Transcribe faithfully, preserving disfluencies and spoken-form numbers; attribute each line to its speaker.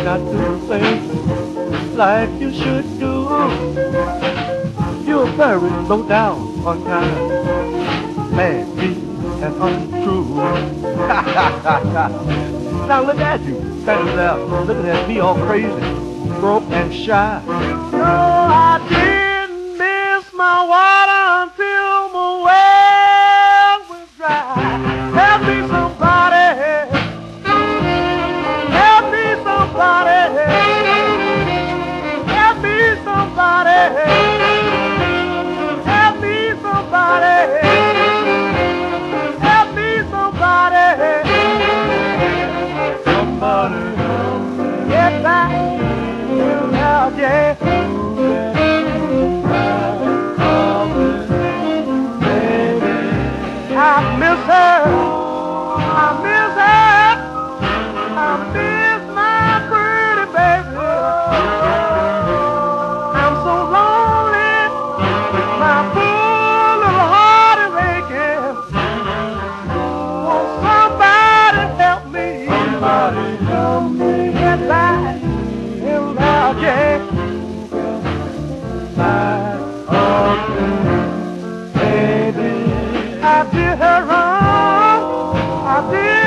Speaker 1: not do things like you should do. You're very low down, unkind, mad, mean, and untrue. Now look at you, standing there, looking at me all crazy, broke and shy. No, I didn't miss my water until my well was dry. Help me somebody, help me somebody, help me somebody, help me somebody, help me somebody, somebody help me get back now, yeah. I miss her, I miss her, I miss my pretty baby. I'm so lonely, my poor little heart is aching. Won't somebody help me? Somebody help me get back in love, yeah. I did her wrong, I did.